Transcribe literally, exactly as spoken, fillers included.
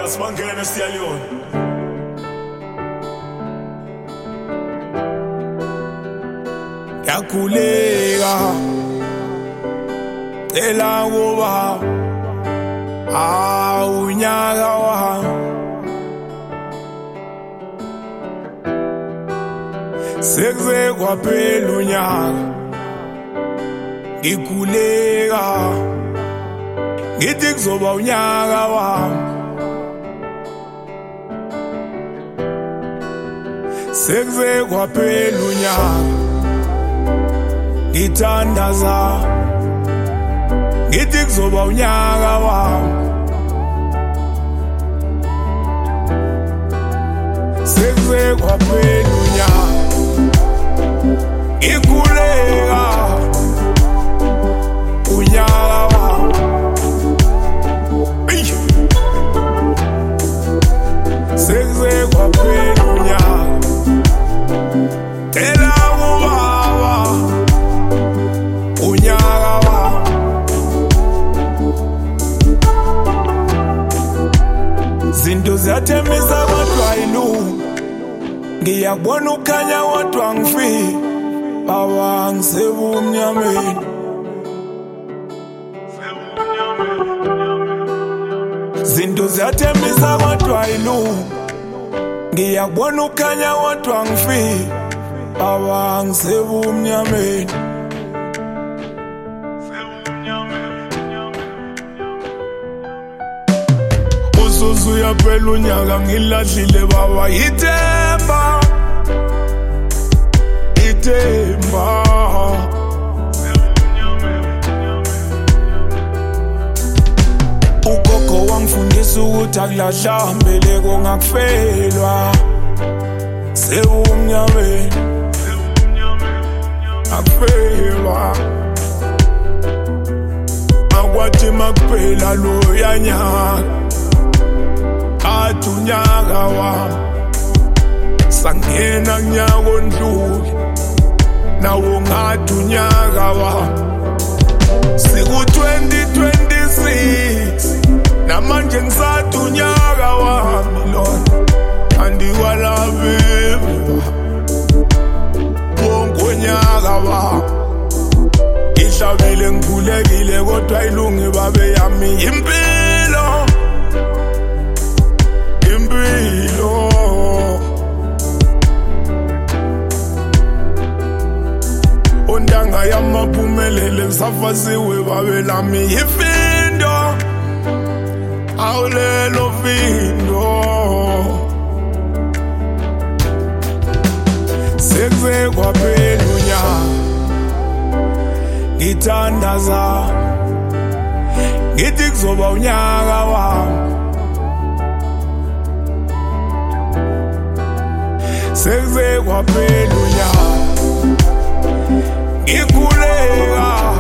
boss man killing a stallion. Yakulega Ela ngoba awunyaka wa Sekuze kwaphela unyaka Ngikhuleka Ngithi kuzoba unyaka wami Sekuze kwaphela unyaka Ngithandaza Ngithi kuzoba unyaka wami Sekuze kwaphela unyaka Ngikhuleka unyaka wami Sekuze kwaphela unyaka Ela ubaba unyaka wami Zinto ziyathembisa kodwa ayilungi Ngiyabona ukhanya kodwa ngifile Baba ngisebumnyameni Zinto ziyathembisa kodwa ayilungi Ngiyabona ukhanya kodwa ngifile Baba ngisebumnyameni Usuzu yaphela unyaka ngilahlile baba ithemba Ithemba Ugogo wangifundisa ukuthi akulahla mbeleko ngakufelwa Sebumnyameni Akufelwa Akwathi makuphela lo yanyaka Athi unyaka wami Sangena kunyaka ondlule Nawo ngathi unyaka wami Siku twenty twenty-six Namanje ngisathi unyaka wami Lord Andiwalabi Wonke unyaka wami Ngihlabile ngikhulekile kodwa ayilungi babe yami impilo Impilo Ondanga yamaphumelele ngisafasiwe babe lami ifindo Awulelo findo Sekuze kwaphela unyaka Ngithandaza Ngithi kuzoba unyaka wami Sekuze kwaphela unyaka Ngikhuleka